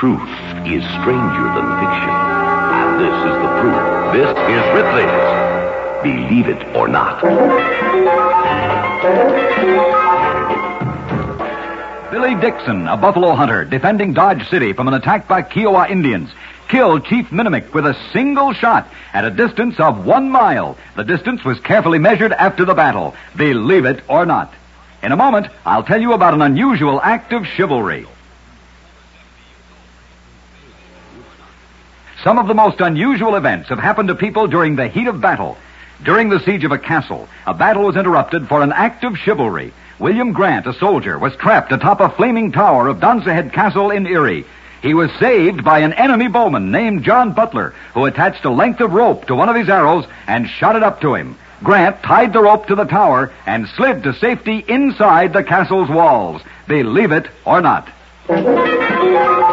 truth is stranger than fiction. And this is the proof. This is Ripley's Believe It or Not. Billy Dixon, a buffalo hunter defending Dodge City from an attack by Kiowa Indians, killed Chief Minimic with a single shot at a distance of 1 mile. The distance was carefully measured after the battle. Believe it or not. In a moment, I'll tell you about an unusual act of chivalry. Some of the most unusual events have happened to people during the heat of battle. During the siege of a castle, a battle was interrupted for an act of chivalry. William Grant, a soldier, was trapped atop a flaming tower of Donsahead Castle in Erie. He was saved by an enemy bowman named John Butler, who attached a length of rope to one of his arrows and shot it up to him. Grant tied the rope to the tower and slid to safety inside the castle's walls. Believe it or not.